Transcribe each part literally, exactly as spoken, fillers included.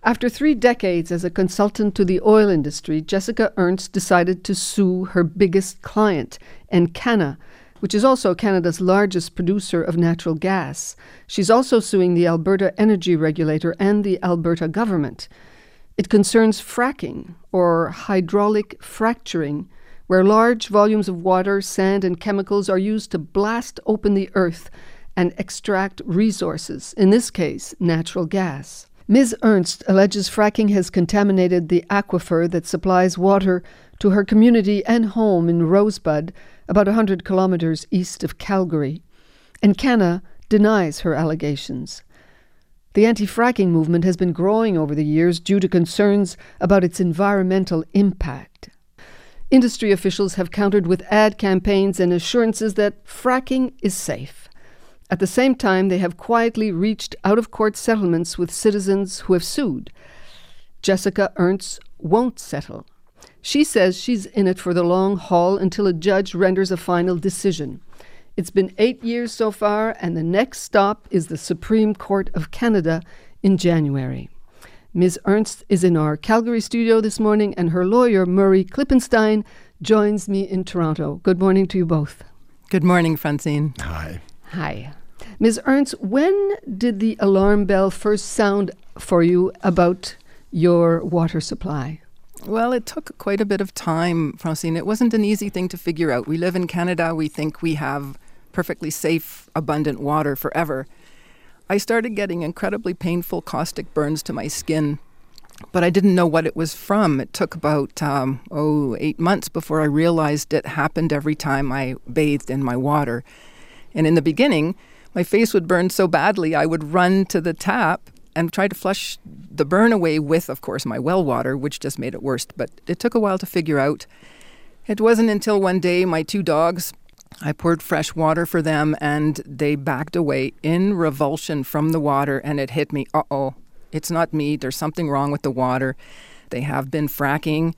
After three decades as a consultant to the oil industry, Jessica Ernst decided to sue her biggest client, Encana, which is also Canada's largest producer of natural gas. She's also suing the Alberta Energy Regulator and the Alberta government. It concerns fracking, or hydraulic fracturing, where large volumes of water, sand, and chemicals are used to blast open the earth and extract resources, in this case, natural gas. Miz Ernst alleges fracking has contaminated the aquifer that supplies water to her community and home in Rosebud, about one hundred kilometers east of Calgary. Encana denies her allegations. The anti-fracking movement has been growing over the years due to concerns about its environmental impact. Industry officials have countered with ad campaigns and assurances that fracking is safe. At the same time, they have quietly reached out-of-court settlements with citizens who have sued. Jessica Ernst won't settle. She says she's in it for the long haul until a judge renders a final decision. It's been eight years so far, and the next stop is the Supreme Court of Canada in January. Miz Ernst is in our Calgary studio this morning, and her lawyer, Murray Klippenstein, joins me in Toronto. Good morning to you both. Good morning, Francine. Hi. Hi. Miz Ernst, when did the alarm bell first sound for you about your water supply? Well, it took quite a bit of time, Francine. It wasn't an easy thing to figure out. We live in Canada. We think we have perfectly safe, abundant water forever. I started getting incredibly painful caustic burns to my skin, but I didn't know what it was from. It took about, um, oh, eight months before I realized it happened every time I bathed in my water. And in the beginning, my face would burn so badly, I would run to the tap and try to flush the burn away with, of course, my well water, which just made it worse. But it took a while to figure out. It wasn't until one day my two dogs, I poured fresh water for them, and they backed away in revulsion from the water, and it hit me. Uh-oh, it's not me. There's something wrong with the water. They have been fracking,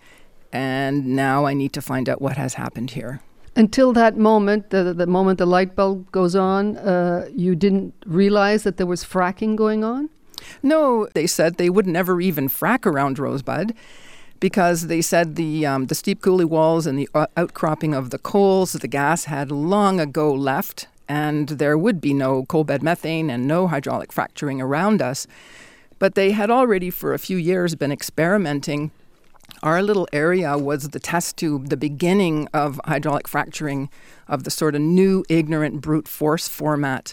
and now I need to find out what has happened here. Until that moment, the, the moment the light bulb goes on, uh, you didn't realize that there was fracking going on? No, they said they would never even frack around Rosebud, because they said the um, the steep coulee walls and the outcropping of the coals, the gas had long ago left, and there would be no coal bed methane and no hydraulic fracturing around us. But they had already for a few years been experimenting. Our little area was the test tube, the beginning of hydraulic fracturing of the sort of new, ignorant, brute force format.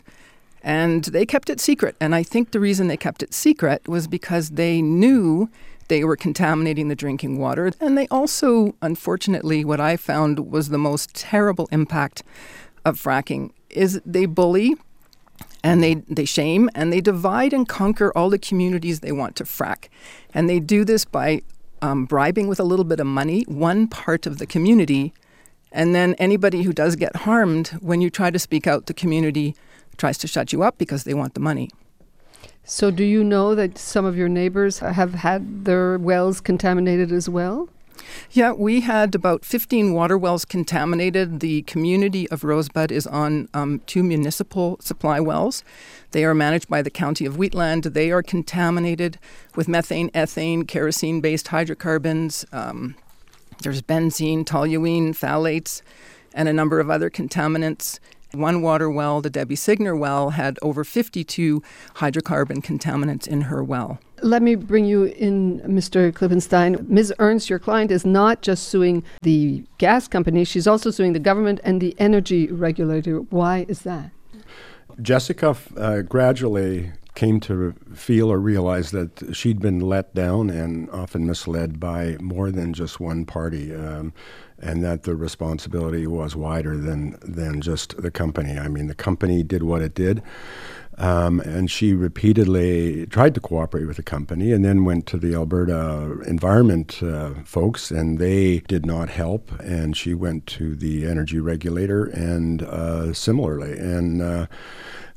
And they kept it secret. And I think the reason they kept it secret was because they knew they were contaminating the drinking water. And they also, unfortunately, what I found was the most terrible impact of fracking is they bully and they, they shame and they divide and conquer all the communities they want to frack. And they do this by um, bribing with a little bit of money one part of the community. And then anybody who does get harmed, when you try to speak out, the community tries to shut you up because they want the money. So do you know that some of your neighbors have had their wells contaminated as well? Yeah, we had about fifteen water wells contaminated. The community of Rosebud is on um, two municipal supply wells. They are managed by the County of Wheatland. They are contaminated with methane, ethane, kerosene-based hydrocarbons. Um, there's benzene, toluene, phthalates, and a number of other contaminants. One water well, the Debbie Signer well, had over fifty-two hydrocarbon contaminants in her well. Let me bring you in, Mister Klippenstein. Miz Ernst, your client, is not just suing the gas company, she's also suing the government and the energy regulator. Why is that? Jessica uh, gradually came to feel or realize that she'd been let down and often misled by more than just one party, um, and that the responsibility was wider than, than just the company. I mean, the company did what it did, um, and she repeatedly tried to cooperate with the company and then went to the Alberta Environment uh, folks, and they did not help, and she went to the energy regulator and uh, similarly. And uh,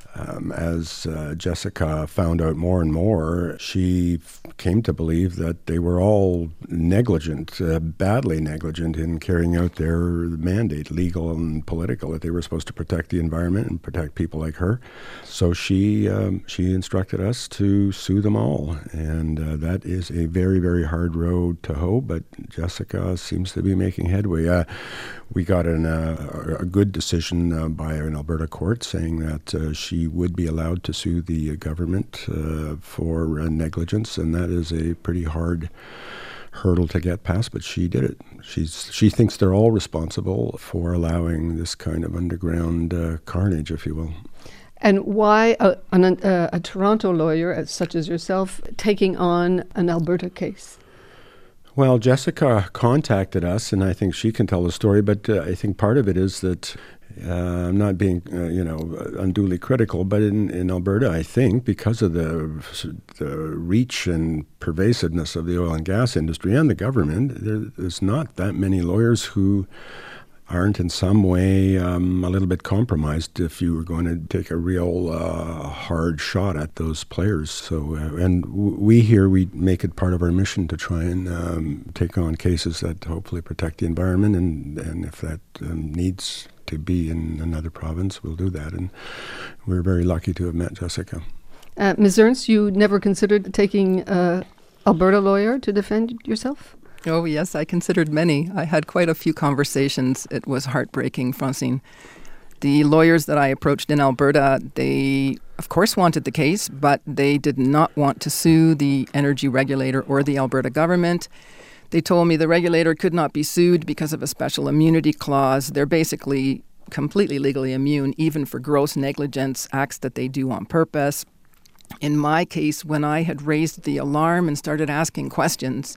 Um, as uh, Jessica found out more and more, she f- came to believe that they were all negligent, uh, badly negligent in carrying out their mandate, legal and political, that they were supposed to protect the environment and protect people like her. So she um, she instructed us to sue them all, and uh, that is a very, very hard road to hoe, but Jessica seems to be making headway. Uh, we got an, uh, a good decision uh, by an Alberta court saying that uh, she would be allowed to sue the government uh, for uh, negligence, and that is a pretty hard hurdle to get past, but she did it. She's she thinks they're all responsible for allowing this kind of underground uh, carnage, if you will. And why a, an, a, a Toronto lawyer, as such as yourself, taking on an Alberta case? Well, Jessica contacted us, and I think she can tell the story, but uh, I think part of it is that uh, I'm not being, uh, you know, unduly critical, but in, in Alberta, I think, because of the, the reach and pervasiveness of the oil and gas industry and the government, there, there's not that many lawyers who aren't in some way um, a little bit compromised if you were going to take a real uh, hard shot at those players. So, uh, and w- we here, we make it part of our mission to try and um, take on cases that hopefully protect the environment, and, and if that um, needs to be in another province, we'll do that. And we're very lucky to have met Jessica. Uh, Miz Ernst, you never considered taking an Alberta lawyer to defend yourself? Oh, yes, I considered many. I had quite a few conversations. It was heartbreaking, Francine. The lawyers that I approached in Alberta, they, of course, wanted the case, but they did not want to sue the energy regulator or the Alberta government. They told me the regulator could not be sued because of a special immunity clause. They're basically completely legally immune, even for gross negligence, acts that they do on purpose. In my case, when I had raised the alarm and started asking questions,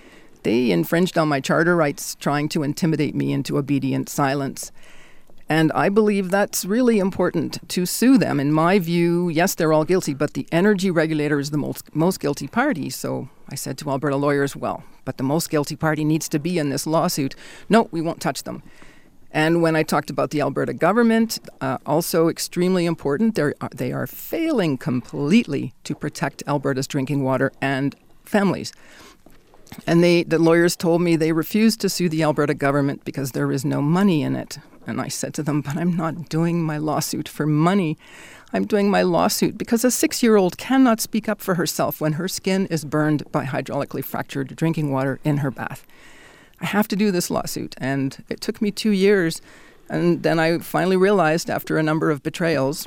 they infringed on my charter rights, trying to intimidate me into obedient silence. And I believe that's really important to sue them. In my view, yes, they're all guilty, but the energy regulator is the most, most guilty party. So I said to Alberta lawyers, well, but the most guilty party needs to be in this lawsuit. No, we won't touch them. And when I talked about the Alberta government, uh, also extremely important, they're, they are failing completely to protect Alberta's drinking water and families. And they, the lawyers told me they refused to sue the Alberta government because there is no money in it. And I said to them, but I'm not doing my lawsuit for money. I'm doing my lawsuit because a six-year-old cannot speak up for herself when her skin is burned by hydraulically fractured drinking water in her bath. I have to do this lawsuit. And it took me two years. And then I finally realized, after a number of betrayals,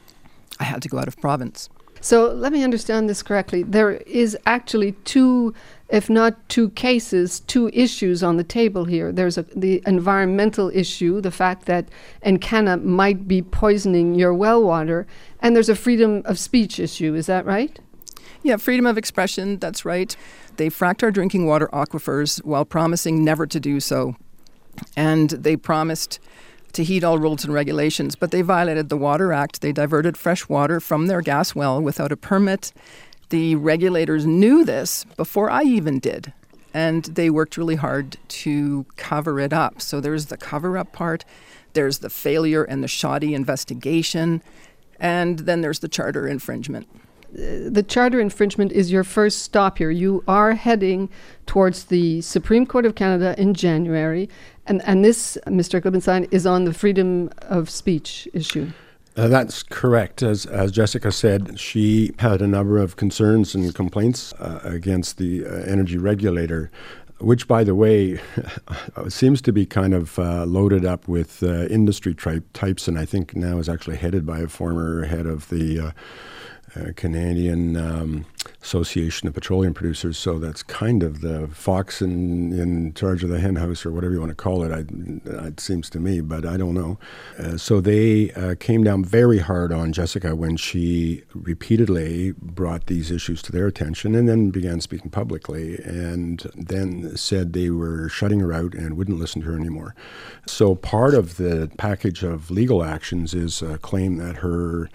I had to go out of province. So let me understand this correctly. There is actually two, if not two cases, two issues on the table here. There's a, the environmental issue, the fact that Encana might be poisoning your well water, and there's a freedom of speech issue. Is that right? Yeah, freedom of expression, that's right. They fracked our drinking water aquifers while promising never to do so. And they promised to heed all rules and regulations, but they violated the Water Act. They diverted fresh water from their gas well without a permit. The regulators knew this before I even did, and they worked really hard to cover it up. So there's the cover-up part, there's the failure and the shoddy investigation, and then there's the charter infringement. The charter infringement is your first stop here. You are heading towards the Supreme Court of Canada in January, and, and this, Mister Klippenstein, is on the freedom of speech issue. Uh, that's correct. As as Jessica said, she had a number of concerns and complaints uh, against the uh, energy regulator, which, by the way, seems to be kind of uh, loaded up with uh, industry type, types, and I think now is actually headed by a former head of the uh, uh, Canadian um, Association of Petroleum Producers. So that's kind of the fox in, in charge of the hen house, or whatever you want to call it, I, it seems to me, but I don't know. Uh, so they uh, came down very hard on Jessica when she repeatedly brought these issues to their attention, and then began speaking publicly, and then said they were shutting her out and wouldn't listen to her anymore. So part of the package of legal actions is a claim that her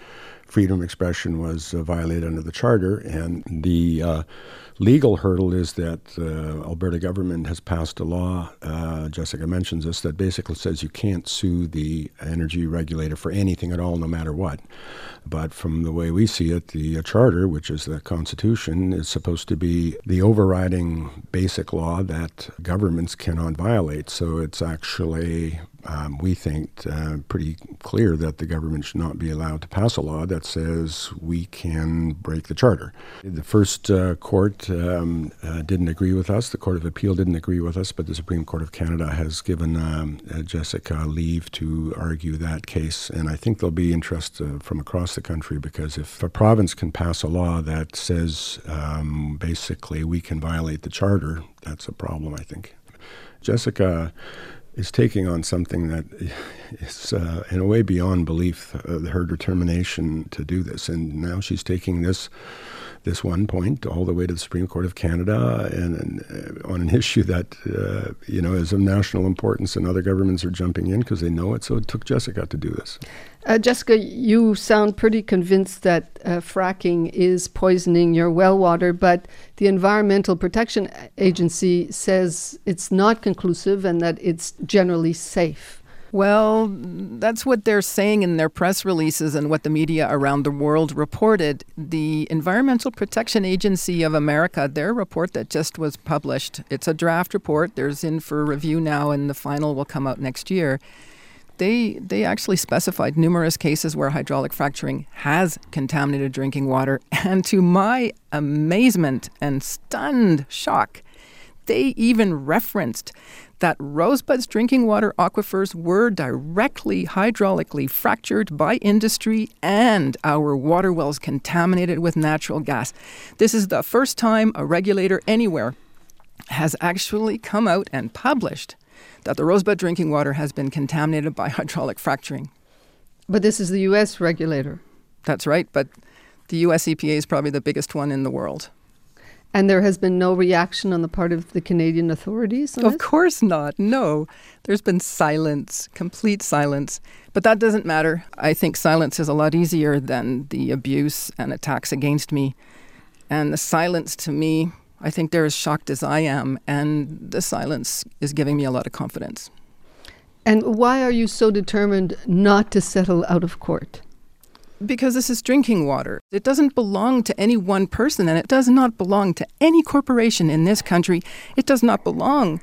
freedom of expression was uh, violated under the Charter. And the uh, legal hurdle is that uh, Alberta government has passed a law, uh, Jessica mentions this, that basically says you can't sue the energy regulator for anything at all, no matter what. But from the way we see it, the uh, Charter, which is the Constitution, is supposed to be the overriding basic law that governments cannot violate. So it's actually, um, we think, uh, pretty clear that the government should not be allowed to pass a law that says we can break the Charter. The first uh, court um, uh, didn't agree with us. The Court of Appeal didn't agree with us, but the Supreme Court of Canada has given um, uh, Jessica leave to argue that case. And I think there'll be interest uh, from across the country, because if a province can pass a law that says um, basically we can violate the Charter, that's a problem, I think. Jessica is taking on something that is uh, in a way beyond belief, uh, her determination to do this. And now she's taking this this one point all the way to the Supreme Court of Canada, and, and uh, on an issue that uh, you know is of national importance, and other governments are jumping in because they know it. So it took Jessica to do this. Uh, Jessica, you sound pretty convinced that uh, fracking is poisoning your well water, but the Environmental Protection Agency says it's not conclusive and that it's generally safe. Well, that's what they're saying in their press releases and what the media around the world reported. The Environmental Protection Agency of America, their report that just was published, it's a draft report. There's in for review now, and the final will come out next year. They they actually specified numerous cases where hydraulic fracturing has contaminated drinking water. And to my amazement and stunned shock, they even referenced that Rosebud's drinking water aquifers were directly hydraulically fractured by industry and our water wells contaminated with natural gas. This is the first time a regulator anywhere has actually come out and published that the Rosebud drinking water has been contaminated by hydraulic fracturing. But this is the U S regulator. That's right, but the U S E P A is probably the biggest one in the world. And there has been no reaction on the part of the Canadian authorities on Of this? course not. No. There's been silence, complete silence. But that doesn't matter. I think silence is a lot easier than the abuse and attacks against me. And the silence, to me, I think they're as shocked as I am. And the silence is giving me a lot of confidence. And why are you so determined not to settle out of court? Because this is drinking water. It doesn't belong to any one person, and it does not belong to any corporation in this country. It does not belong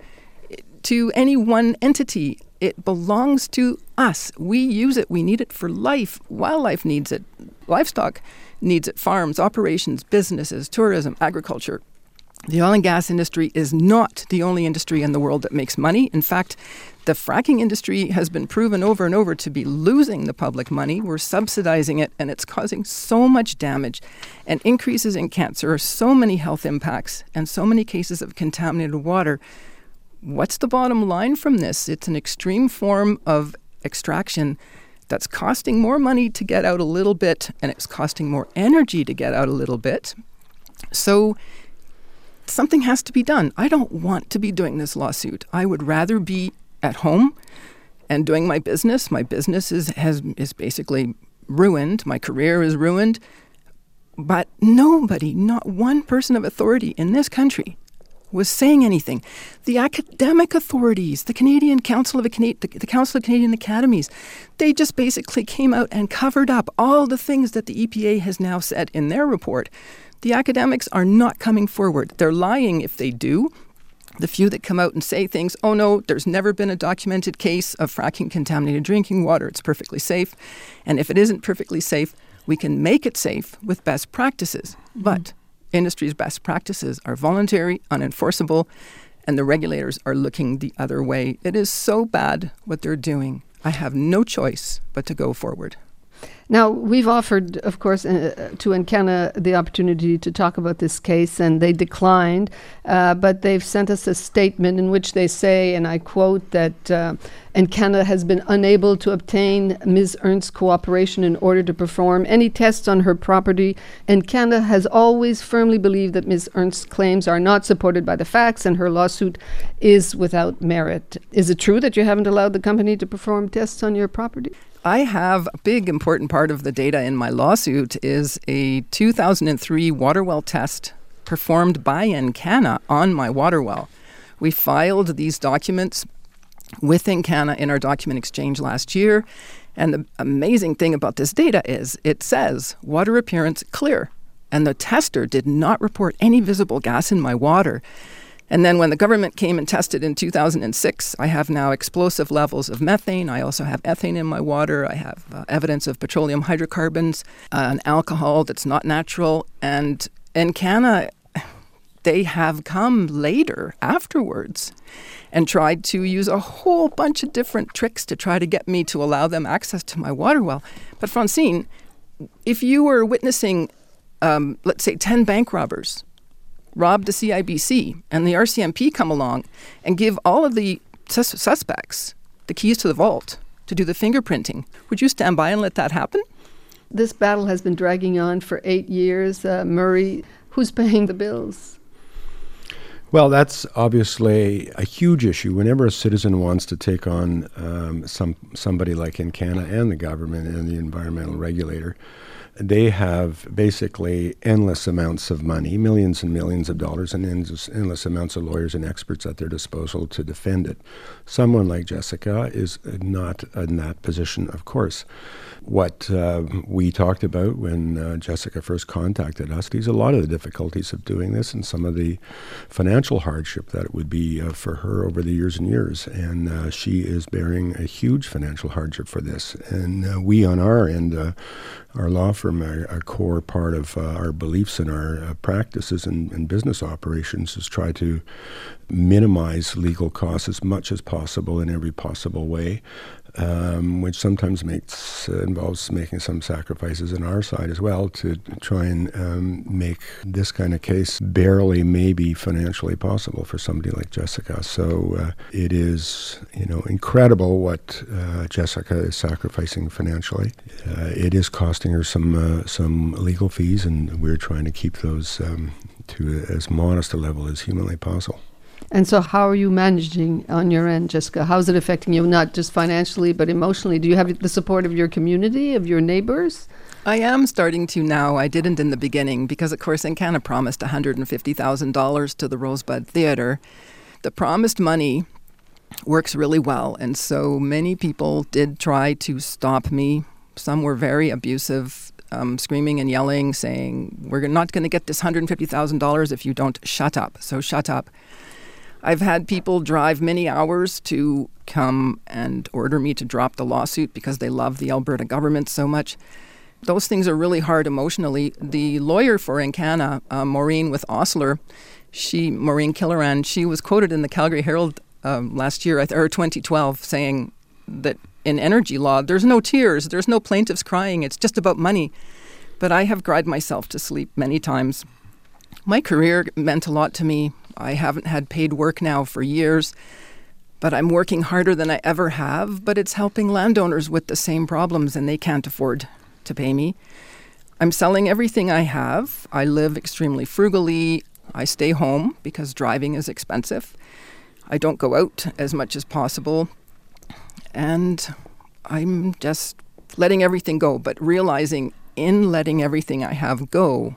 to any one entity. It belongs to us. We use it. We need it for life. Wildlife needs it. Livestock needs it. Farms, operations, businesses, tourism, agriculture. The oil and gas industry is not the only industry in the world that makes money. In fact, the fracking industry has been proven over and over to be losing the public money. We're subsidizing it, and it's causing so much damage and increases in cancer, so many health impacts, and so many cases of contaminated water. What's the bottom line from this? It's an extreme form of extraction that's costing more money to get out a little bit, and it's costing more energy to get out a little bit. So something has to be done. I don't want to be doing this lawsuit. I would rather be at home and doing my business. My business is has is basically ruined. My career is ruined. But nobody, not one person of authority in this country was saying anything. The academic authorities, the Canadian Council of Cana- the, the Council of Canadian Academies, they just basically came out and covered up all the things that the E P A has now said in their report. The academics are not coming forward. They're lying if they do. The few that come out and say things, oh no, there's never been a documented case of fracking contaminated drinking water. It's perfectly safe. And if it isn't perfectly safe, we can make it safe with best practices. Mm-hmm. But industry's best practices are voluntary, unenforceable, and the regulators are looking the other way. It is so bad what they're doing. I have no choice but to go forward. Now, we've offered, of course, uh, to Encana the opportunity to talk about this case, and they declined. Uh, but they've sent us a statement in which they say, and I quote, that uh, Encana has been unable to obtain Miz Ernst's cooperation in order to perform any tests on her property. Encana has always firmly believed that Miz Ernst's claims are not supported by the facts, and her lawsuit is without merit. Is it true that you haven't allowed the company to perform tests on your property? I have a big important part of the data in my lawsuit is a two thousand three water well test performed by Encana on my water well. We filed these documents with Encana in our document exchange last year. And the amazing thing about this data is it says water appearance clear. And the tester did not report any visible gas in my water. And then when the government came and tested in two thousand six, I have now explosive levels of methane. I also have ethane in my water. I have uh, evidence of petroleum hydrocarbons, uh, an alcohol that's not natural. And Encana, they have come later, afterwards, and tried to use a whole bunch of different tricks to try to get me to allow them access to my water well. But Francine, if you were witnessing, um, let's say, ten bank robbers rob the C I B C and the R C M P come along and give all of the sus- suspects the keys to the vault to do the fingerprinting, would you stand by and let that happen? This battle has been dragging on for eight years. Uh, Murray, who's paying the bills? Well, that's obviously a huge issue. Whenever a citizen wants to take on um, some somebody like Encana and the government and the environmental regulator, they have basically endless amounts of money, millions and millions of dollars, and endless, endless amounts of lawyers and experts at their disposal to defend it. Someone like Jessica is not in that position, of course. What uh, we talked about when uh, Jessica first contacted us is a lot of the difficulties of doing this and some of the financial hardship that it would be uh, for her over the years and years. And uh, she is bearing a huge financial hardship for this. And uh, we on our end, uh, our law firm, a, a core part of uh, our beliefs and our uh, practices and, and business operations is try to minimize legal costs as much as possible in every possible way. Um, which sometimes makes uh, involves making some sacrifices on our side as well to try and um, make this kind of case barely maybe financially possible for somebody like Jessica. So uh, it is, you know, incredible what uh, Jessica is sacrificing financially. Uh, it is costing her some uh, some legal fees, and we're trying to keep those um, to as modest a level as humanly possible. And so how are you managing on your end, Jessica? How is it affecting you, not just financially, but emotionally? Do you have the support of your community, of your neighbors? I am starting to now. I didn't in the beginning because, of course, Encana promised one hundred fifty thousand dollars to the Rosebud Theatre. The promised money works really well, and so many people did try to stop me. Some were very abusive, um, screaming and yelling, saying, we're not going to get this one hundred fifty thousand dollars if you don't shut up, so shut up. I've had people drive many hours to come and order me to drop the lawsuit because they love the Alberta government so much. Those things are really hard emotionally. The lawyer for Encana, uh, Maureen with Osler, she, Maureen Killoran, she was quoted in the Calgary Herald um, last year, or twenty twelve, saying that in energy law, there's no tears, there's no plaintiffs crying, it's just about money. But I have cried myself to sleep many times. My career meant a lot to me. I haven't had paid work now for years, but I'm working harder than I ever have, but it's helping landowners with the same problems and they can't afford to pay me. I'm selling everything I have. I live extremely frugally. I stay home because driving is expensive. I don't go out as much as possible. And I'm just letting everything go, but realizing in letting everything I have go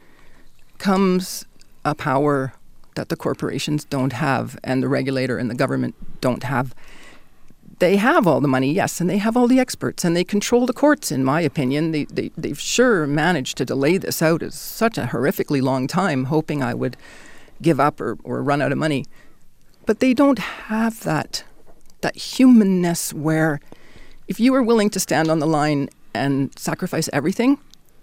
comes a power that the corporations don't have and the regulator and the government don't have. They have all the money, yes, and they have all the experts, and they control the courts, in my opinion. They, they, they've sure managed to delay this out as such a horrifically long time, hoping I would give up or, or run out of money. But they don't have that, that humanness where if you are willing to stand on the line and sacrifice everything,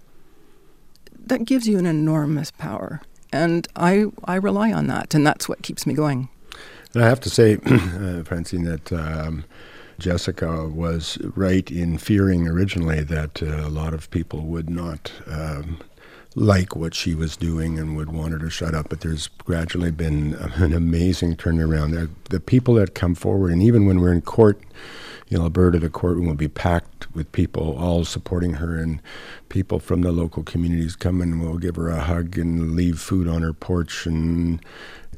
that gives you an enormous power. And I I rely on that, and that's what keeps me going. And I have to say, uh, Francine, that um, Jessica was right in fearing originally that uh, a lot of people would not um, like what she was doing and would want her to shut up. But there's gradually been an amazing turnaround. The, the people that come forward, and even when we're in court, in Alberta, the courtroom will be packed with people all supporting her, and people from the local communities come and will give her a hug and leave food on her porch. And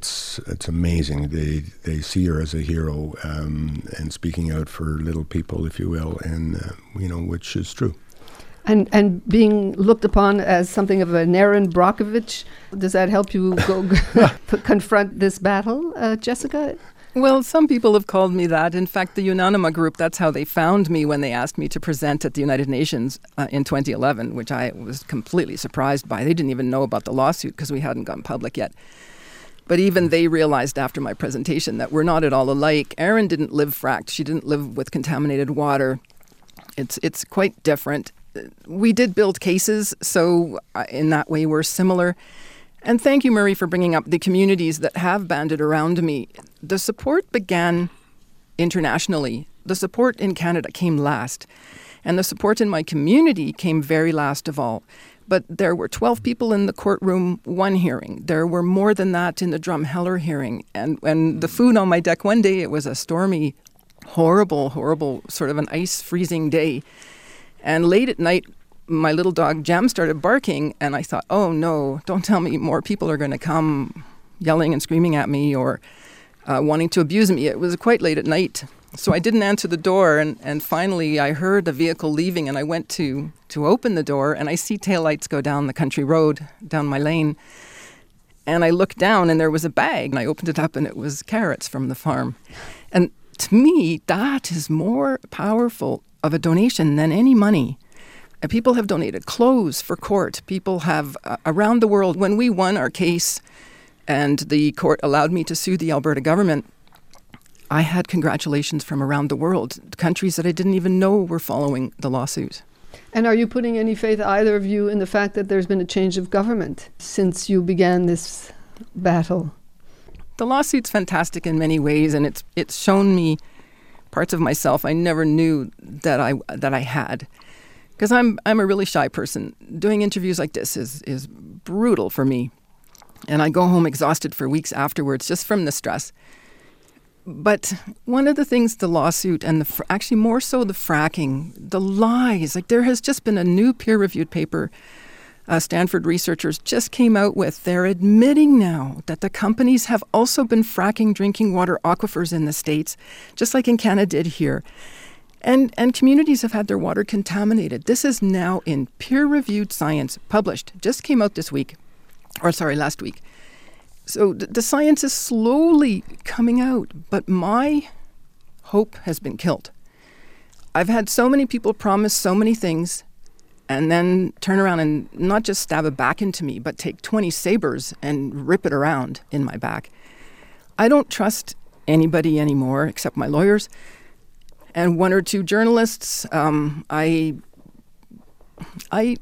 it's it's amazing. They they see her as a hero um, and speaking out for little people, if you will, and uh, you know, which is true. And and being looked upon as something of an Erin Brockovich, does that help you go confront this battle, uh, Jessica? Well, some people have called me that. In fact, the Unanima Group, that's how they found me when they asked me to present at the United Nations uh, in twenty eleven, which I was completely surprised by. They didn't even know about the lawsuit because we hadn't gone public yet. But even they realized after my presentation that we're not at all alike. Erin didn't live fracked. She didn't live with contaminated water. It's it's quite different. We did build cases, so uh, in that way we're similar. And thank you, Murray, for bringing up the communities that have banded around me. The support began internationally. The support in Canada came last. And the support in my community came very last of all. But there were twelve people in the courtroom, one hearing. There were more than that in the Drumheller hearing. And when the food on my deck one day, it was a stormy, horrible, horrible, sort of an ice-freezing day. And late at night, my little dog, Jem, started barking, and I thought, oh, no, don't tell me more people are going to come yelling and screaming at me or uh, wanting to abuse me. It was quite late at night, so I didn't answer the door, and, and finally I heard a vehicle leaving, and I went to, to open the door, and I see taillights go down the country road, down my lane, and I looked down, and there was a bag, and I opened it up, and it was carrots from the farm. And to me, that is more powerful of a donation than any money. And people have donated clothes for court. People have, uh, around the world, when we won our case and the court allowed me to sue the Alberta government, I had congratulations from around the world, countries that I didn't even know were following the lawsuit. And are you putting any faith, either of you, in the fact that there's been a change of government since you began this battle? The lawsuit's fantastic in many ways, and it's it's shown me parts of myself I never knew that I that I had. Because I'm I'm a really shy person. Doing interviews like this is is brutal for me. And I go home exhausted for weeks afterwards just from the stress. But one of the things the lawsuit and the fr- actually more so the fracking, the lies, like there has just been a new peer-reviewed paper uh, Stanford researchers just came out with. They're admitting now that the companies have also been fracking drinking water aquifers in the States, just like in Canada did here. And and communities have had their water contaminated. This is now in peer-reviewed science, published, just came out this week, or sorry, last week. So th- the science is slowly coming out, but my hope has been killed. I've had so many people promise so many things and then turn around and not just stab a back into me, but take twenty sabers and rip it around in my back. I don't trust anybody anymore except my lawyers and one or two journalists. Um, I, I,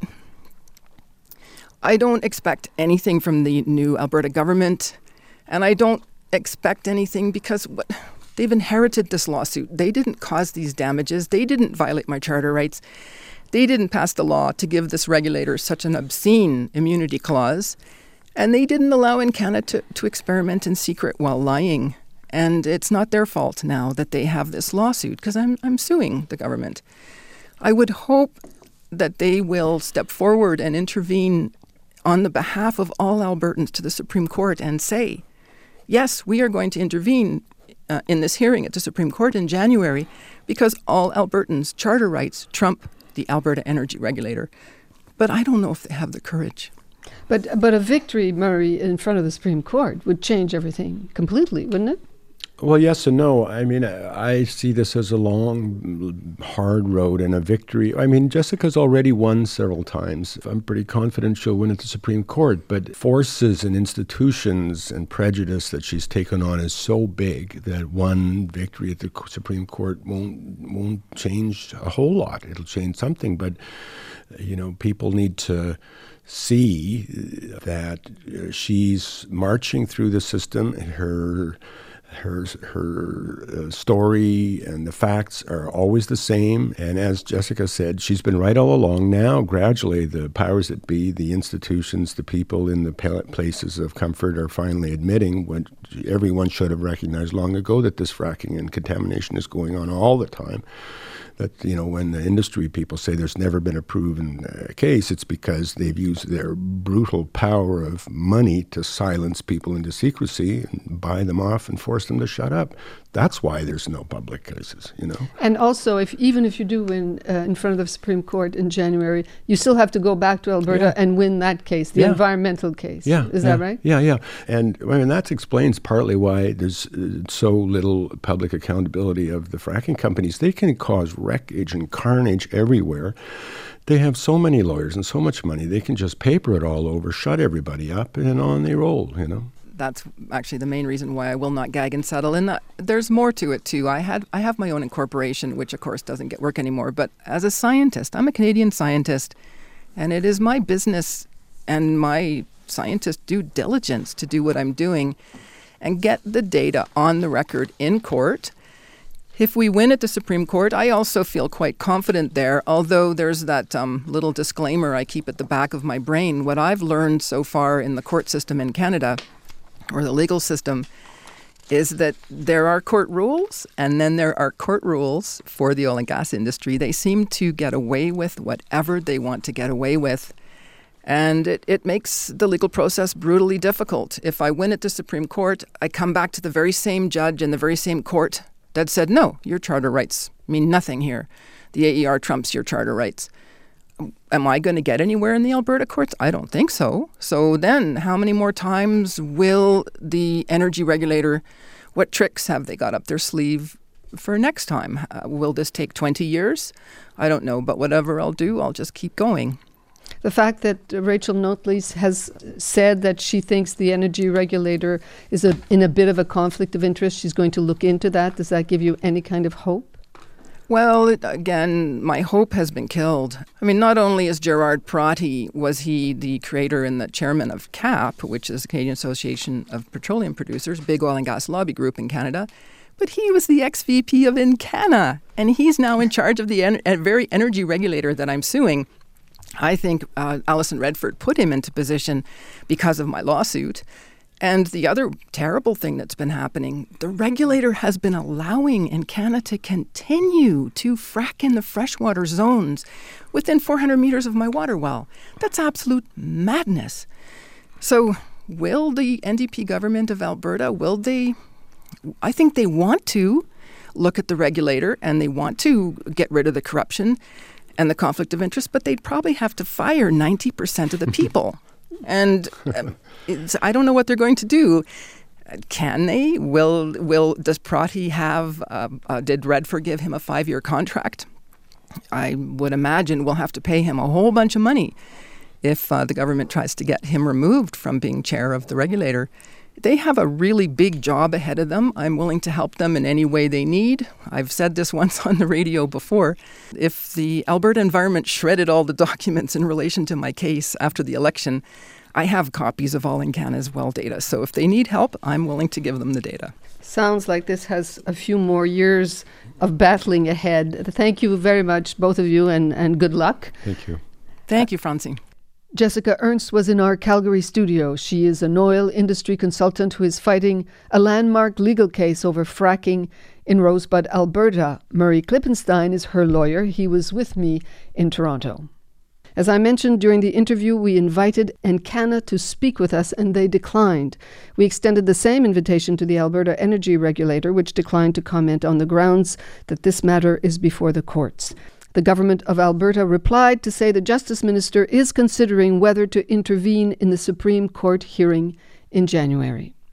I don't expect anything from the new Alberta government, and I don't expect anything because what, they've inherited this lawsuit. They didn't cause these damages. They didn't violate my charter rights. They didn't pass the law to give this regulator such an obscene immunity clause, and they didn't allow Encana to, to experiment in secret while lying. And it's not their fault now that they have this lawsuit because I'm I'm suing the government. I would hope that they will step forward and intervene on the behalf of all Albertans to the Supreme Court and say, yes, we are going to intervene uh, in this hearing at the Supreme Court in January because all Albertans' charter rights trump the Alberta Energy Regulator. But I don't know if they have the courage. But but a victory, Murray, in front of the Supreme Court would change everything completely, wouldn't it? Well, yes and no. I mean, I see this as a long, hard road and a victory. I mean, Jessica's already won several times. I'm pretty confident she'll win at the Supreme Court. But forces and institutions and prejudice that she's taken on is so big that one victory at the Supreme Court won't won't change a whole lot. It'll change something. But, you know, people need to see that she's marching through the system. Her Her her uh, story and the facts are always the same. And as Jessica said, she's been right all along. Now, gradually, the powers that be, the institutions, the people in the places of comfort are finally admitting what everyone should have recognized long ago, that this fracking and contamination is going on all the time. That, you know, when the industry people say there's never been a proven uh, case, it's because they've used their brutal power of money to silence people into secrecy and buy them off and force them to shut up. That's why there's no public cases, you know. And also, if even if you do win uh, in front of the Supreme Court in January, you still have to go back to Alberta yeah. and win that case, the yeah. environmental case. Yeah, Is yeah, that right? Yeah, yeah. And I mean, that explains partly why there's uh, so little public accountability of the fracking companies. They can cause wreckage and carnage everywhere. They have so many lawyers and so much money, they can just paper it all over, shut everybody up, and on they roll, you know. That's actually the main reason why I will not gag and settle. And uh, there's more to it, too. I had I have my own incorporation, which, of course, doesn't get work anymore. But as a scientist, I'm a Canadian scientist, and it is my business and my scientist due diligence to do what I'm doing and get the data on the record in court. If we win at the Supreme Court, I also feel quite confident there, although there's that um, little disclaimer I keep at the back of my brain. What I've learned so far in the court system in Canada, or the legal system, is that there are court rules and then there are court rules for the oil and gas industry. They seem to get away with whatever they want to get away with. And it, it makes the legal process brutally difficult. If I win at the Supreme Court, I come back to the very same judge in the very same court that said, no, your charter rights mean nothing here. The A E R trumps your charter rights. Am I going to get anywhere in the Alberta courts? I don't think so. So then how many more times will the energy regulator, what tricks have they got up their sleeve for next time? Uh, will this take twenty years? I don't know, but whatever I'll do, I'll just keep going. The fact that uh, Rachel Notley has said that she thinks the energy regulator is a, in a bit of a conflict of interest, she's going to look into that. Does that give you any kind of hope? Well, it, again, my hope has been killed. I mean, not only is Gerard Prati, was he the creator and the chairman of C A P, which is the Canadian Association of Petroleum Producers, big oil and gas lobby group in Canada, but he was the ex-V P of Encana, and he's now in charge of the en- very energy regulator that I'm suing. I think uh, Alison Redford put him into position because of my lawsuit. And the other terrible thing that's been happening, the regulator has been allowing Encana to continue to frack in the freshwater zones within four hundred meters of my water well. That's absolute madness. So will the N D P government of Alberta, will they, I think they want to look at the regulator and they want to get rid of the corruption and the conflict of interest, but they'd probably have to fire ninety percent of the people. And um, it's, I don't know what they're going to do. Can they? Will will does Prati have? Uh, uh, did Redford give him a five-year contract? I would imagine we'll have to pay him a whole bunch of money if uh, the government tries to get him removed from being chair of the regulator. They have a really big job ahead of them. I'm willing to help them in any way they need. I've said this once on the radio before. If the Alberta Environment shredded all the documents in relation to my case after the election, I have copies of all Encana's well data. So if they need help, I'm willing to give them the data. Sounds like this has a few more years of battling ahead. Thank you very much, both of you, and, and good luck. Thank you. Thank you, Francine. Jessica Ernst was in our Calgary studio. She is an oil industry consultant who is fighting a landmark legal case over fracking in Rosebud, Alberta. Murray Klippenstein is her lawyer. He was with me in Toronto. As I mentioned during the interview, we invited Encana to speak with us, and they declined. We extended the same invitation to the Alberta Energy Regulator, which declined to comment on the grounds that this matter is before the courts. The government of Alberta replied to say the Justice Minister is considering whether to intervene in the Supreme Court hearing in January.